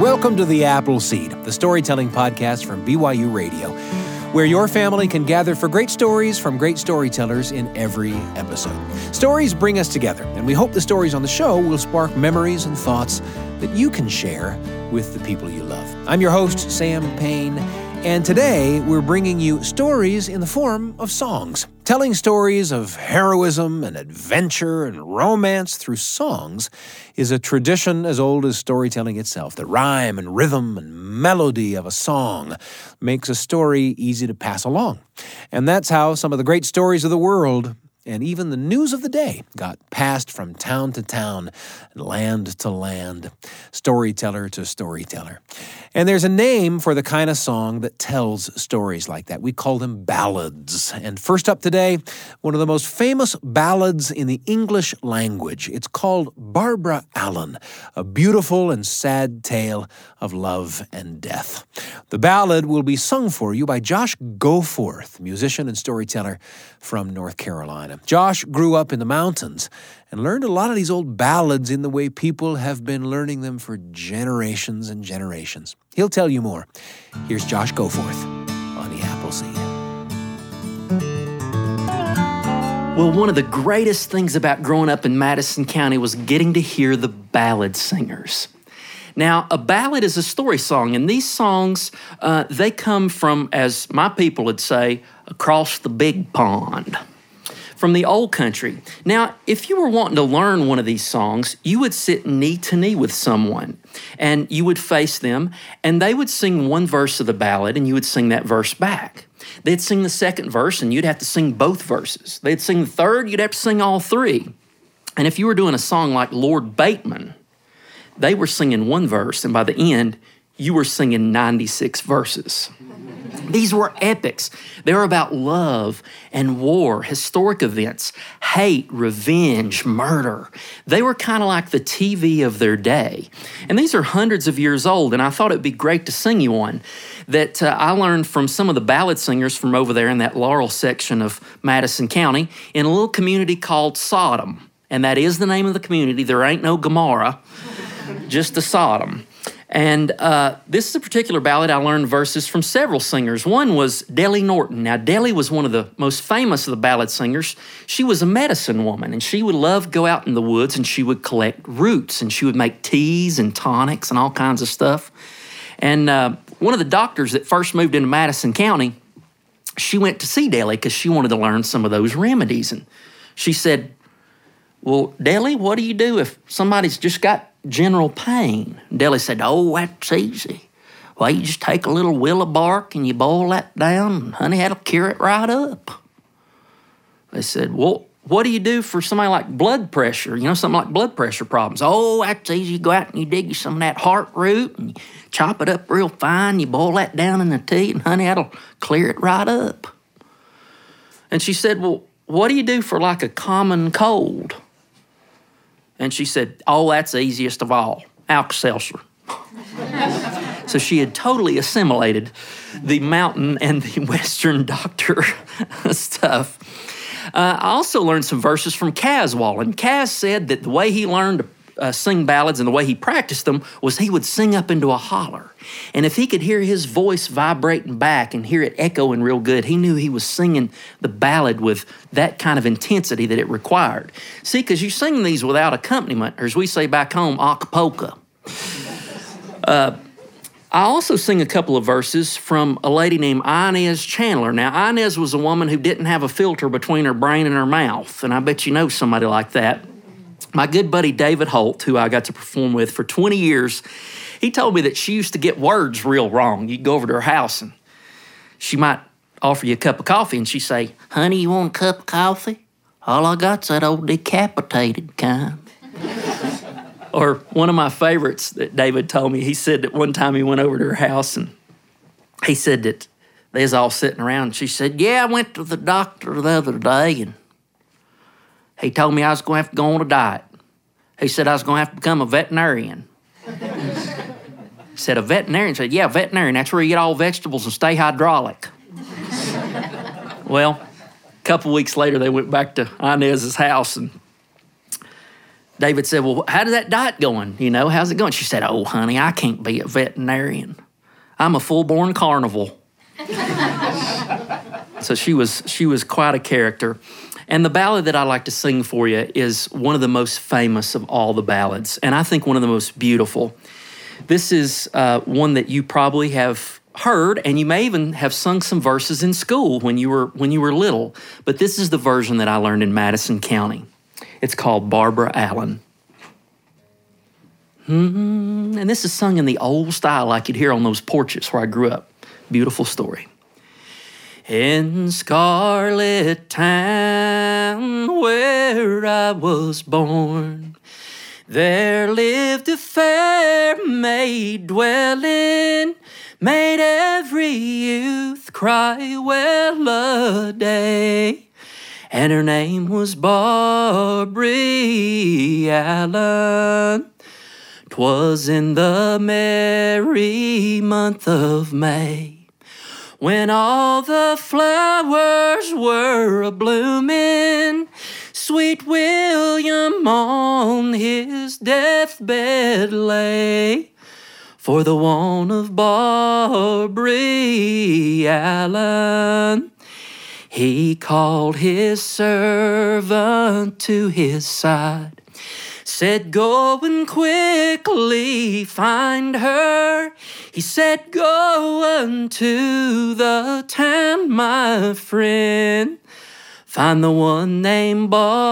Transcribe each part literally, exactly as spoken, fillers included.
Welcome to The Appleseed, the storytelling podcast from B Y U Radio, where your family can gather for great stories from great storytellers in every episode. Stories bring us together, and we hope the stories on the show will spark memories and thoughts that you can share with the people you love. I'm your host, Sam Payne, and today we're bringing you stories in the form of songs. Telling stories of heroism and adventure and romance through songs is a tradition as old as storytelling itself. The rhyme and rhythm and melody of a song makes a story easy to pass along. And that's how some of the great stories of the world and even the news of the day got passed from town to town, land to land, storyteller to storyteller. And there's a name for the kind of song that tells stories like that. We call them ballads. And first up today, one of the most famous ballads in the English language. It's called Barbara Allen, a beautiful and sad tale of love and death. The ballad will be sung for you by Josh Goforth, musician and storyteller from North Carolina. Josh grew up in the mountains and learned a lot of these old ballads in the way people have been learning them for generations and generations. He'll tell you more. Here's Josh Goforth on The Appleseed. Well, one of the greatest things about growing up in Madison County was getting to hear the ballad singers. Now, a ballad is a story song, and these songs, uh, they come from, as my people would say, across the big pond, from the old country. Now, if you were wanting to learn one of these songs, you would sit knee to knee with someone, and you would face them, and they would sing one verse of the ballad, and you would sing that verse back. They'd sing the second verse, and you'd have to sing both verses. They'd sing the third, you'd have to sing all three. And if you were doing a song like Lord Bateman, they were singing one verse, and by the end, you were singing ninety-six verses. These were epics. They were about love and war, historic events, hate, revenge, murder. They were kind of like the T V of their day. And these are hundreds of years old, and I thought it'd be great to sing you one that uh, I learned from some of the ballad singers from over there in that Laurel section of Madison County in a little community called Sodom. And that is the name of the community. There ain't no Gomorrah, just a Sodom. And uh, this is a particular ballad I learned verses from several singers. One was Dellie Norton. Now, Dellie was one of the most famous of the ballad singers. She was a medicine woman, and she would love to go out in the woods, and she would collect roots, and she would make teas and tonics and all kinds of stuff. And uh, one of the doctors that first moved into Madison County, she went to see Dellie because she wanted to learn some of those remedies. And she said, well, Dellie, what do you do if somebody's just got general pain? Dellie said, oh, that's easy. Well, you just take a little willow bark and you boil that down, and honey, that'll cure it right up. They said, well, what do you do for somebody like blood pressure? You know, something like blood pressure problems. Oh, that's easy. You go out and you dig you some of that heart root and you chop it up real fine. You boil that down in the tea, and honey, that'll clear it right up. And she said, well, what do you do for like a common cold? And she said, oh, that's the easiest of all, Alka-Seltzer. So she had totally assimilated the mountain and the Western doctor stuff. Uh, I also learned some verses from Caswall. And Kaz said that the way he learned to uh, sing ballads and the way he practiced them was he would sing up into a holler. And if he could hear his voice vibrating back and hear it echoing real good, he knew he was singing the ballad with that kind of intensity that it required. See, because you sing these without accompaniment, or as we say back home, acapulco. Uh, I also sing a couple of verses from a lady named Inez Chandler. Now, Inez was a woman who didn't have a filter between her brain and her mouth, and I bet you know somebody like that. My good buddy David Holt, who I got to perform with for twenty years, he told me that she used to get words real wrong. You'd go over to her house and she might offer you a cup of coffee and she'd say, honey, you want a cup of coffee? All I got's that old decapitated kind. Or one of my favorites that David told me, he said that one time he went over to her house and he said that they was all sitting around and she said, yeah, I went to the doctor the other day and he told me I was going to have to go on a diet. He said I was going to have to become a veterinarian. He said, a veterinarian? He said, yeah, veterinarian. That's where you get all vegetables and stay hydraulic. Well, a couple weeks later, they went back to Inez's house, and David said, well, how's that diet going? You know, how's it going? She said, oh, honey, I can't be a veterinarian. I'm a full-born carnival. So she was she was quite a character. And the ballad that I like to sing for you is one of the most famous of all the ballads, and I think one of the most beautiful. This is uh, one that you probably have heard, and you may even have sung some verses in school when you were when you were little. But this is the version that I learned in Madison County. It's called Barbara Allen. Mm-hmm. And this is sung in the old style like you'd hear on those porches where I grew up. Beautiful story. In Scarlet Town, where I was born, there lived a fair maid dwelling, made every youth cry well a day, and her name was Barbary Allen. 'Twas in the merry month of May, when all the flowers were a-bloomin', sweet William on his deathbed lay, for the want of Barbary Allen. He called his servant to his side, said, go and quickly find her. He said, go unto the town, my friend. Find the one named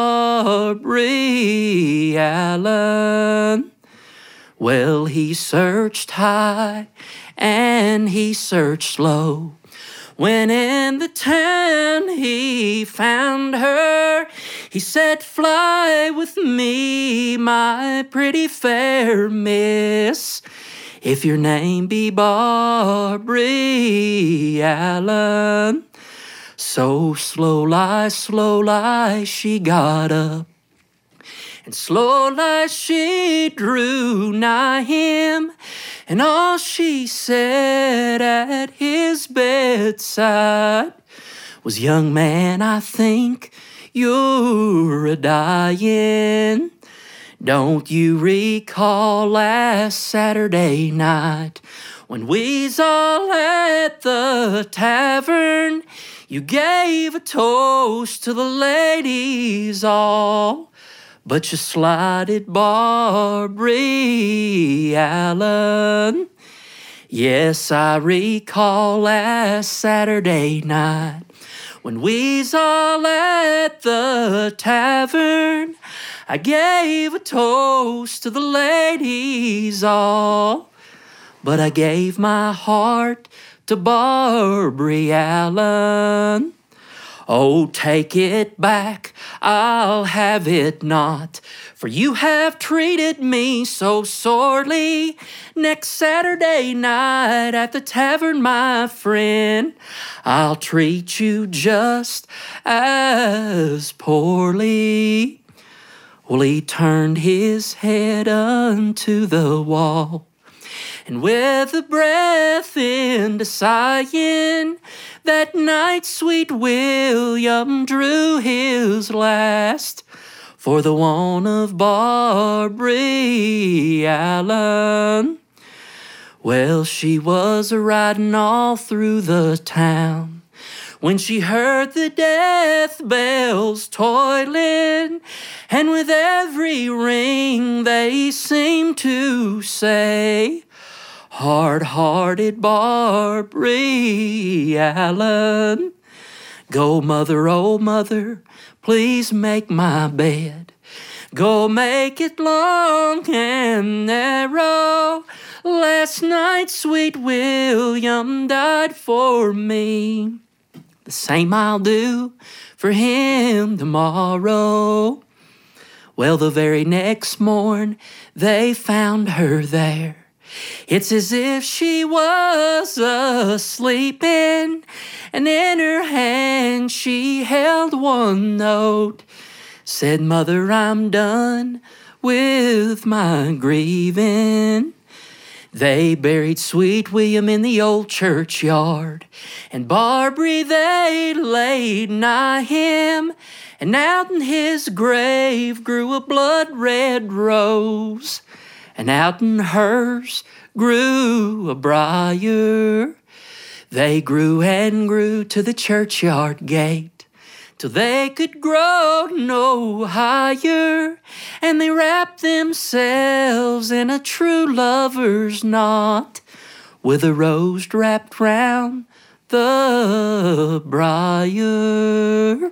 Barbary Allen. Well, he searched high and he searched low. When in the town he found her, he said, fly with me, my pretty fair miss, if your name be Barbary Allen. So slow-lie, slow-lie, she got up, and slow-lie she drew nigh him, and all she said at his bedside was, young man, I think you're a-dying. Don't you recall last Saturday night, when we's all at the tavern, you gave a toast to the ladies all, but you slighted Barbary Allen. Yes, I recall last Saturday night, when we's all at the tavern, I gave a toast to the ladies all, but I gave my heart to Barbary Allen. Oh, take it back, I'll have it not, for you have treated me so sorely. Next Saturday night at the tavern, my friend, I'll treat you just as poorly. Well, he turned his head unto the wall, and with a breath into sighing, that night sweet William drew his last, for the want of Barbary Allen. Well, she was a-riding all through the town, when she heard the death bells tolling, and with every ring they seemed to say, hard-hearted Barbary Allen. Go, mother, oh, mother, please make my bed. Go make it long and narrow. Last night sweet William died for me. The same I'll do for him tomorrow. Well, the very next morn they found her there. It's as if she was a-sleepin', and in her hand she held one note. Said, Mother, I'm done with my grieving. They buried sweet William in the old churchyard, and Barbary they laid nigh him, and out in his grave grew a blood-red rose, and out in hers grew a briar. They grew and grew to the churchyard gate, till they could grow no higher, and they wrapped themselves in a true lover's knot, with a rose wrapped round the briar.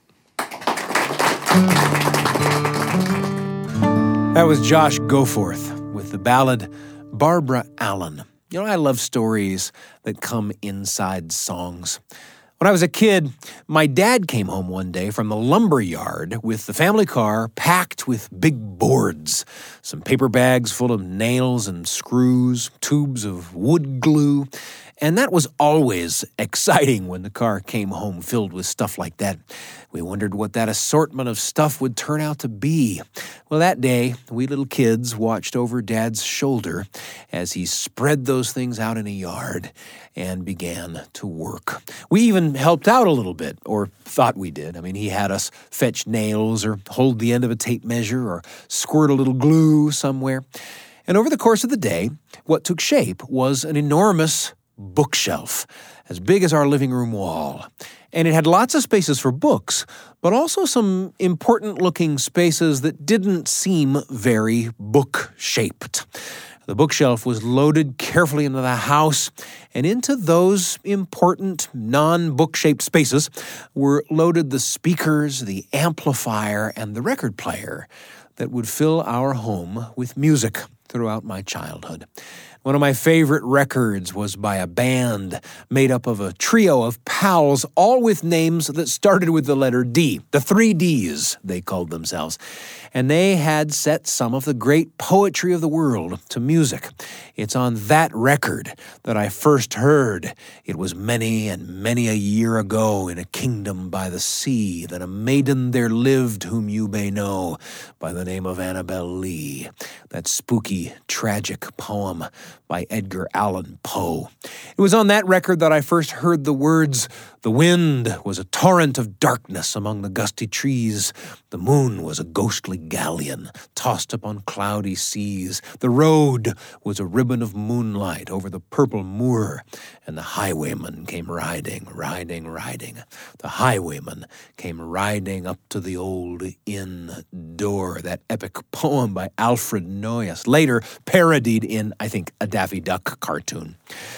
That was Josh Goforth with the ballad Barbara Allen. You know, I love stories that come inside songs. When I was a kid, my dad came home one day from the lumber yard with the family car packed with big boards, some paper bags full of nails and screws, tubes of wood glue, and that was always exciting when the car came home filled with stuff like that. We wondered what that assortment of stuff would turn out to be. Well, that day, we little kids watched over Dad's shoulder as he spread those things out in a yard and began to work. We even helped out a little bit, or thought we did. I mean, he had us fetch nails or hold the end of a tape measure or squirt a little glue somewhere. And over the course of the day, what took shape was an enormous bookshelf, as big as our living room wall. And it had lots of spaces for books, but also some important-looking spaces that didn't seem very book-shaped. The bookshelf was loaded carefully into the house, and into those important non-book-shaped spaces were loaded the speakers, the amplifier, and the record player that would fill our home with music throughout my childhood. One of my favorite records was by a band made up of a trio of pals, all with names that started with the letter D. The Three Ds, they called themselves. And they had set some of the great poetry of the world to music. It's on that record that I first heard, "It was many and many a year ago in a kingdom by the sea that a maiden there lived whom you may know by the name of Annabel Lee." That spooky, tragic poem by Edgar Allan Poe. It was on that record that I first heard the words, "The wind was a torrent of darkness among the gusty trees. The moon was a ghostly galleon tossed upon cloudy seas. The road was a ribbon of moonlight over the purple moor, and the highwayman came riding, riding, riding. The highwayman came riding up to the old inn door." That epic poem by Alfred Noyes, later parodied in, I think, a Daffy Duck cartoon.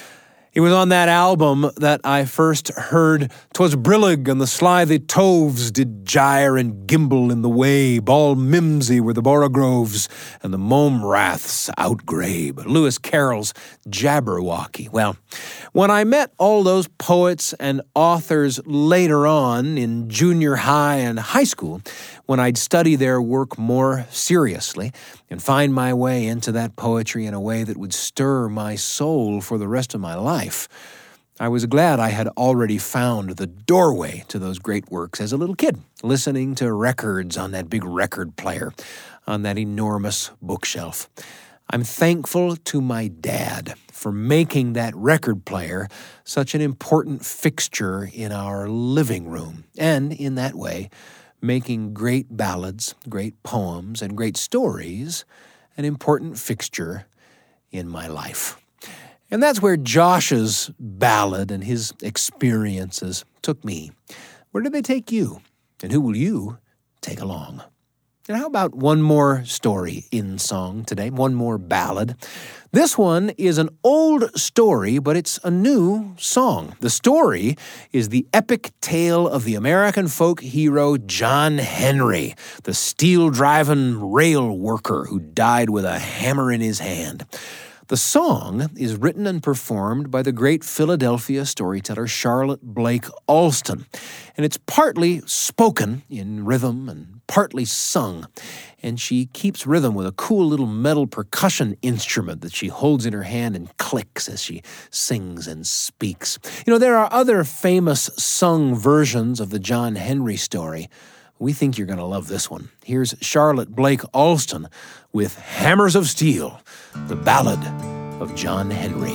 It was on that album that I first heard "'Twas brillig and the slithy toves did gyre and gimble in the way, ball mimsy were the borogroves, and the mome raths outgrabe." Lewis Carroll's Jabberwocky. Well, when I met all those poets and authors later on in junior high and high school, when I'd study their work more seriously and find my way into that poetry in a way that would stir my soul for the rest of my life, I was glad I had already found the doorway to those great works as a little kid, listening to records on that big record player, on that enormous bookshelf. I'm thankful to my dad for making that record player such an important fixture in our living room, and in that way, making great ballads, great poems, and great stories an important fixture in my life. And that's where Josh's ballad and his experiences took me. Where did they take you? And who will you take along? And how about one more story in song today, one more ballad? This one is an old story, but it's a new song. The story is the epic tale of the American folk hero John Henry, the steel-driving rail worker who died with a hammer in his hand. The song is written and performed by the great Philadelphia storyteller Charlotte Blake Alston, and it's partly spoken in rhythm and partly sung, and she keeps rhythm with a cool little metal percussion instrument that she holds in her hand and clicks as she sings and speaks. You know, there are other famous sung versions of the John Henry story. We think you're going to love this one. Here's Charlotte Blake Alston with Hammers of Steel, the ballad of John Henry.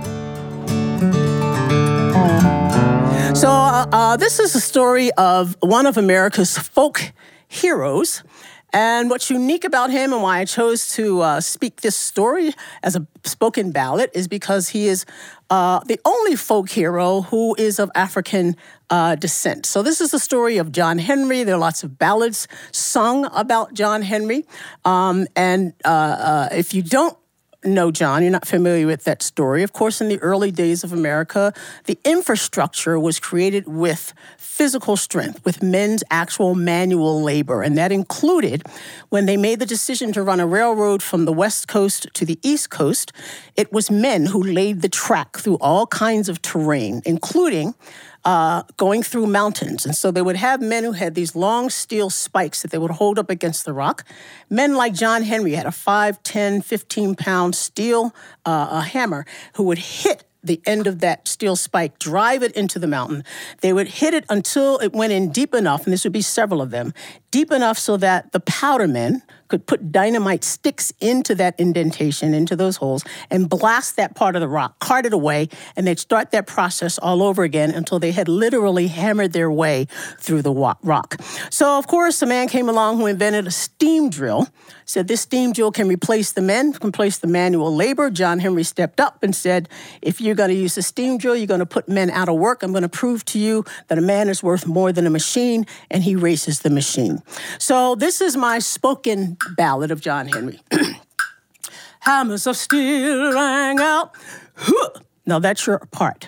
So uh, uh, this is a story of one of America's folk heroes. And what's unique about him and why I chose to uh, speak this story as a spoken ballad is because he is uh, the only folk hero who is of African uh, descent. So this is the story of John Henry. There are lots of ballads sung about John Henry. Um, and uh, uh, if you don't know John, you're not familiar with that story. Of course, in the early days of America, the infrastructure was created with physical strength, with men's actual manual labor. And that included when they made the decision to run a railroad from the West Coast to the East Coast, it was men who laid the track through all kinds of terrain, including Uh, going through mountains. And so they would have men who had these long steel spikes that they would hold up against the rock. Men like John Henry had a five, ten, fifteen-pound steel uh, a hammer who would hit the end of that steel spike, drive it into the mountain. They would hit it until it went in deep enough, and this would be several of them, deep enough so that the powder men could put dynamite sticks into that indentation, into those holes, and blast that part of the rock, cart it away, and they'd start that process all over again until they had literally hammered their way through the rock. So, of course, a man came along who invented a steam drill, said this steam drill can replace the men, can replace the manual labor. John Henry stepped up and said, if you're going to use the steam drill, you're going to put men out of work. I'm going to prove to you that a man is worth more than a machine, and he races the machine. So this is my spoken ballad of John Henry. Hammers of steel rang out. Now that's your part.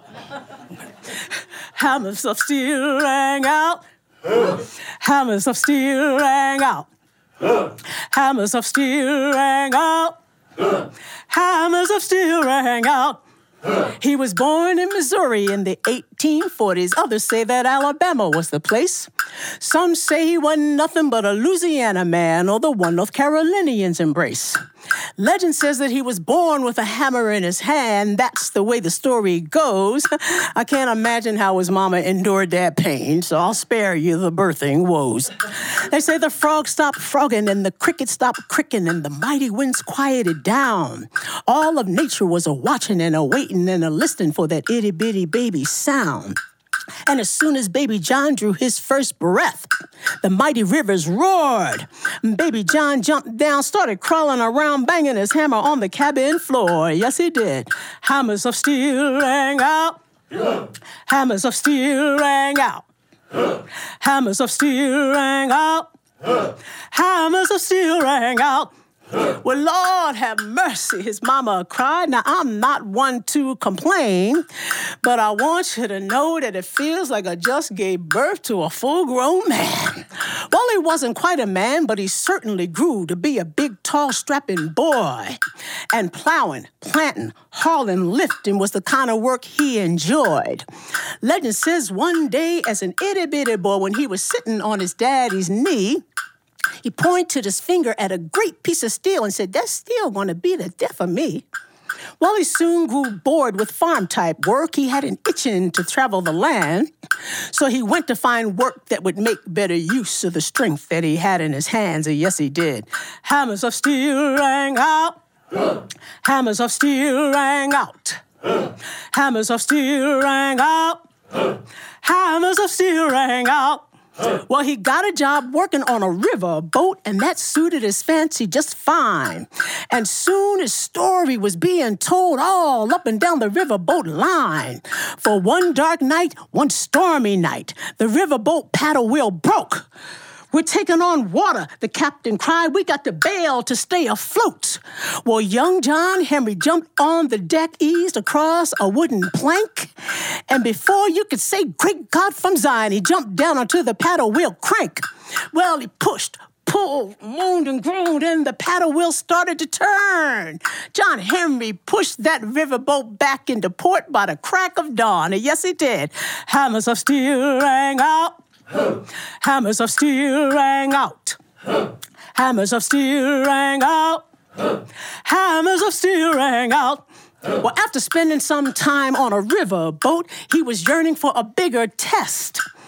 Hammers of steel rang out. Hammers of steel rang out. Hammers of steel rang out. Hammers of steel rang out. He was born in Missouri in the eighteen forties. Others say that Alabama was the place. Some say he wasn't nothing but a Louisiana man or the one North Carolinians embrace. Legend says that he was born with a hammer in his hand. That's the way the story goes. I can't imagine how his mama endured that pain, so I'll spare you the birthing woes. They say the frog stopped frogging and the cricket stopped cricking and the mighty winds quieted down. All of nature was a-watching and a-waiting and a-listening for that itty-bitty baby sound. And as soon as baby John drew his first breath, the mighty rivers roared. Baby John jumped down, started crawling around, banging his hammer on the cabin floor. Yes, he did. Hammers of steel rang out. Yeah. Hammers of steel rang out. Yeah. Hammers of steel rang out. Yeah. Hammers of steel rang out. Well, Lord have mercy, his mama cried. Now, I'm not one to complain, but I want you to know that it feels like I just gave birth to a full-grown man. Well, he wasn't quite a man, but he certainly grew to be a big, tall, strapping boy. And plowing, planting, hauling, lifting was the kind of work he enjoyed. Legend says one day, as an itty-bitty boy, when he was sitting on his daddy's knee, he pointed his finger at a great piece of steel and said, that's steel going to be the death of me. Well, he soon grew bored with farm-type work. He had an itching to travel the land. So he went to find work that would make better use of the strength that he had in his hands. And yes, he did. Hammers of steel rang out. Hammers of steel rang out. Hammers of steel rang out. Hammers of steel rang out. Well, he got a job working on a river boat, and that suited his fancy just fine. And soon his story was being told all up and down the riverboat line. For one dark night, one stormy night, the riverboat paddle wheel broke. We're taking on water, the captain cried. We got to bail to stay afloat. Well, young John Henry jumped on the deck, eased across a wooden plank. And before you could say, great God from Zion, he jumped down onto the paddle wheel crank. Well, he pushed, pulled, moaned and groaned, and the paddle wheel started to turn. John Henry pushed that riverboat back into port by the crack of dawn. And yes, he did. Hammers of steel rang out. Hammers of steel rang out. Hammers of steel rang out. Hammers of steel rang out. Well, after spending some time on a river boat, he was yearning for a bigger test.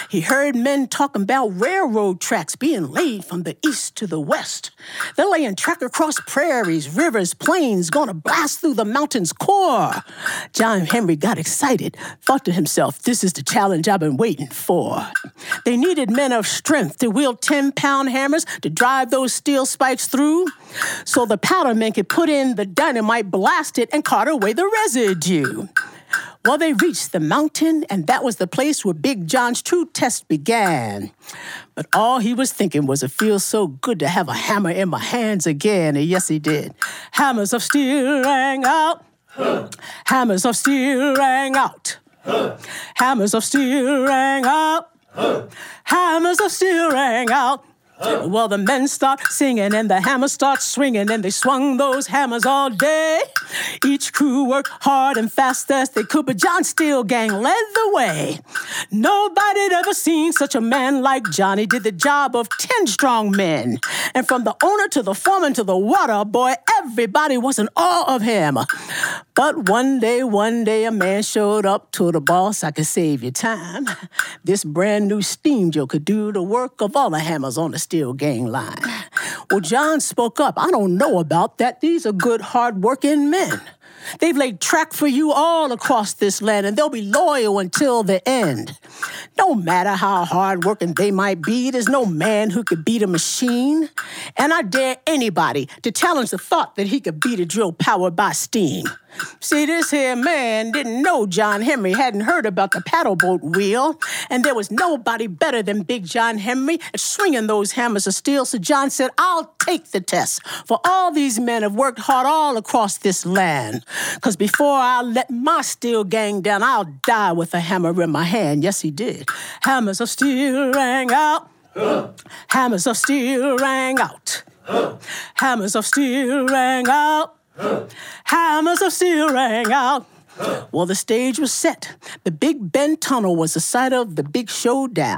He heard men talking about railroad tracks being laid from the east to the west. They're laying track across prairies, rivers, plains, gonna blast through the mountain's core. John Henry got excited, thought to himself, this is the challenge I've been waiting for. They needed men of strength to wield ten-pound hammers to drive those steel spikes through, so the powder men could put in the dynamite, blast it, and cart away the residue. Well, they reached the mountain, and that was the place where Big John's true test began. But all he was thinking was, it feels so good to have a hammer in my hands again. And yes, he did. Hammers of steel rang out. Huh. Hammers of steel rang out. Huh. Hammers of steel rang out. Huh. Hammers of steel rang out. Huh. Well, the men start singing and the hammers start swinging, and they swung those hammers all day. Each crew worked hard and fast as they could, but John Steel Gang led the way. Nobody'd ever seen such a man like Johnny. Did the job of ten strong men. And from the owner to the foreman to the water boy, everybody was in awe of him. But one day, one day, a man showed up to the boss. I could save you time. This brand new steam drill could do the work of all the hammers on the Steel Gang line. Well, John spoke up. I don't know about that. These are good, hard-working men. They've laid track for you all across this land, and they'll be loyal until the end. No matter how hard-working they might be, there's no man who could beat a machine. And I dare anybody to challenge the thought that he could beat a drill powered by steam. See, this here man didn't know John Henry, hadn't heard about the paddle boat wheel, and there was nobody better than Big John Henry at swinging those hammers of steel. So John said, I'll take the test, for all these men have worked hard all across this land. Because before I let my Steel Gang down, I'll die with a hammer in my hand. Yes, he did. Hammers of steel rang out. Huh. Hammers of steel rang out. Huh. Hammers of steel rang out. Huh. Hammers of steel rang out. Huh. Well, the stage was set. The Big Bend Tunnel was the site of the big showdown.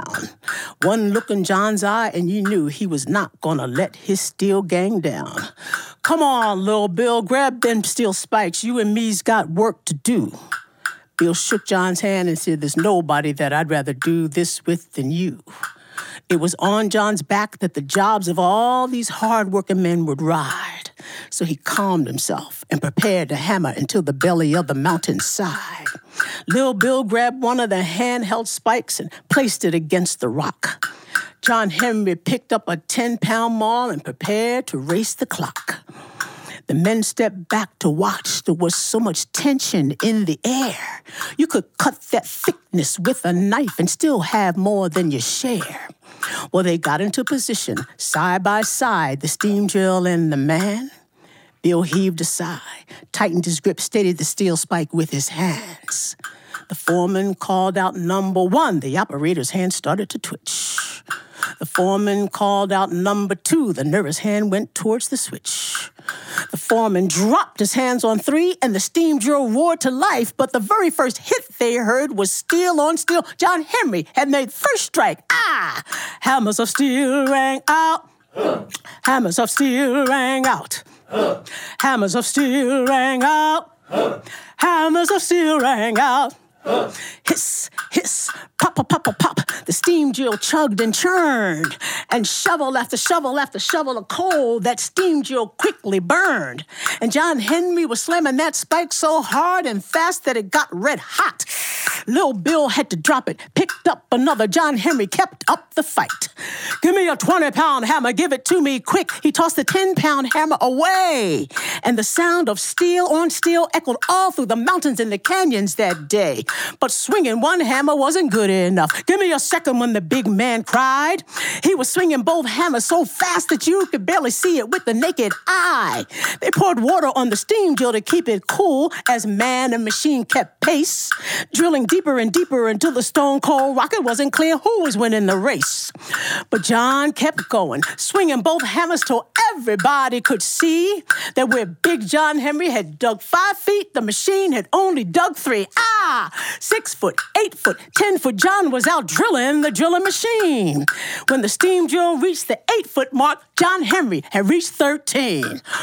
One look in John's eye, and you knew he was not gonna let his Steel Gang down. Come on, Lil Bill, grab them steel spikes. You and me's got work to do. Bill shook John's hand and said, there's nobody that I'd rather do this with than you. It was on John's back that the jobs of all these hard-working men would ride. So he calmed himself and prepared to hammer into the belly of the mountainside. Lil Bill grabbed one of the handheld spikes and placed it against the rock. John Henry picked up a ten-pound maul and prepared to race the clock. The men stepped back to watch. There was so much tension in the air. You could cut that thickness with a knife and still have more than your share. Well, they got into position, side by side, the steam drill and the man. Bill heaved a sigh, tightened his grip, steadied the steel spike with his hands. The foreman called out number one. The operator's hand started to twitch. The foreman called out number two. The nervous hand went towards the switch. The foreman dropped his hands on three, and the steam drill roared to life. But the very first hit they heard was steel on steel. John Henry had made first strike. Ah! Hammers of steel rang out. Huh. Hammers of steel rang out. Huh. Hammers of steel rang out. Huh. Hammers of steel rang out. Huh. Hiss, hiss, pop, pop, pop, pop, pop. The steam drill chugged and churned, and shovel after shovel after shovel of coal, that steam drill quickly burned. And John Henry was slamming that spike so hard and fast that it got red hot. Lil Bill had to drop it, picked up another. John Henry kept up the fight. Give me a twenty-pound hammer, give it to me quick. He tossed the ten-pound hammer away, and the sound of steel on steel echoed all through the mountains and the canyons that day. But swinging one hammer wasn't good enough. Give me a second, when the big man cried. He was swinging both hammers so fast that you could barely see it with the naked eye. They poured water on the steam drill to keep it cool as man and machine kept pace, drilling deeper and deeper until the stone-cold rocket wasn't clear who was winning the race. But John kept going, swinging both hammers till everybody could see that where Big John Henry had dug five feet, the machine had only dug three. Ah! Six foot, eight foot, ten foot, John was out drilling the drilling machine. When the steam drill reached the eight foot mark, John Henry had reached thirteen. Pour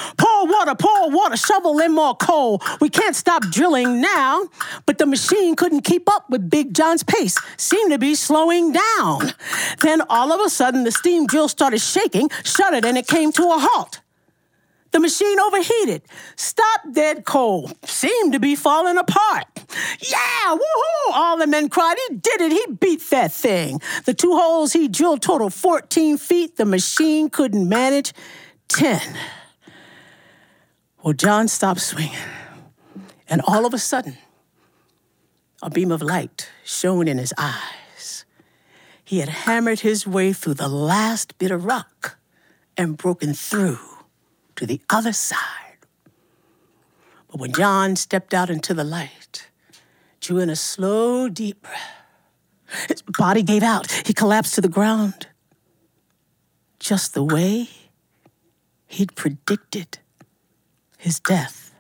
More water, pour water, shovel in more coal. We can't stop drilling now. But the machine couldn't keep up with Big John's pace. Seemed to be slowing down. Then all of a sudden, the steam drill started shaking, shuddered, and it came to a halt. The machine overheated, stopped dead cold, seemed to be falling apart. Yeah, woohoo! All the men cried, he did it, he beat that thing. The two holes he drilled totaled fourteen feet. The machine couldn't manage ten. Well, John stopped swinging, and all of a sudden, a beam of light shone in his eyes. He had hammered his way through the last bit of rock and broken through to the other side. But when John stepped out into the light, drew in a slow, deep breath, his body gave out. He collapsed to the ground, just the way he'd predicted his death.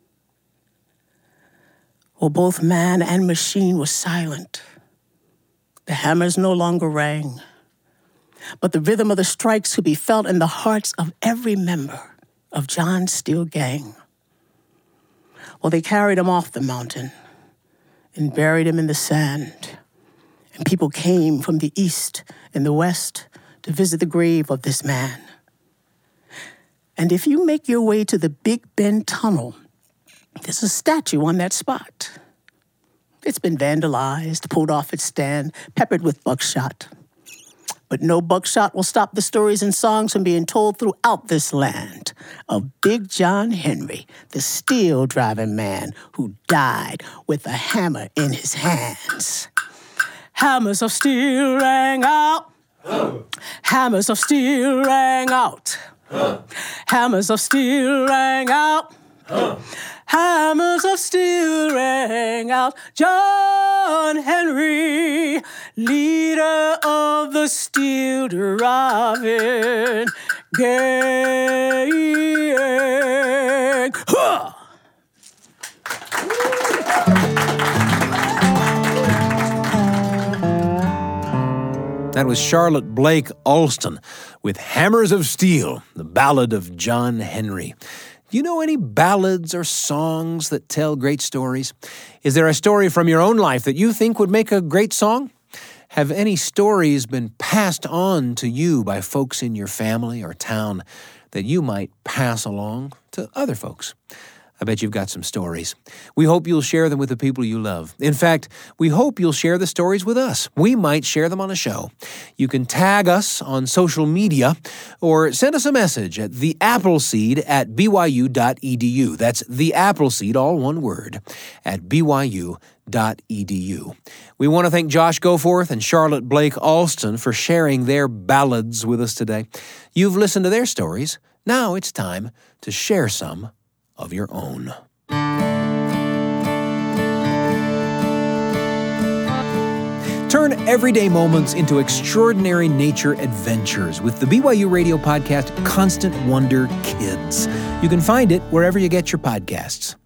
Well, both man and machine were silent. The hammers no longer rang, but the rhythm of the strikes could be felt in the hearts of every member of John's steel gang. Well, they carried him off the mountain and buried him in the sand. And people came from the east and the west to visit the grave of this man. And if you make your way to the Big Bend Tunnel, there's a statue on that spot. It's been vandalized, pulled off its stand, peppered with buckshot. But no buckshot will stop the stories and songs from being told throughout this land of Big John Henry, the steel-driving man who died with a hammer in his hands. Hammers of steel rang out. Huh. Hammers of steel rang out. Huh. Hammers of steel rang out. Huh. Hammers of steel rang out. John Henry, leader of the steel driving gang. Huh. That was Charlotte Blake Alston with Hammers of Steel, the ballad of John Henry. Do you know any ballads or songs that tell great stories? Is there a story from your own life that you think would make a great song? Have any stories been passed on to you by folks in your family or town that you might pass along to other folks? I bet you've got some stories. We hope you'll share them with the people you love. In fact, we hope you'll share the stories with us. We might share them on a show. You can tag us on social media or send us a message at the appleseed at b y u dot e d u. That's the Appleseed, all one word, at b y u dot e d u. We want to thank Josh Goforth and Charlotte Blake Alston for sharing their ballads with us today. You've listened to their stories. Now it's time to share some of your own. Turn everyday moments into extraordinary nature adventures with the B Y U Radio podcast, Constant Wonder Kids. You can find it wherever you get your podcasts.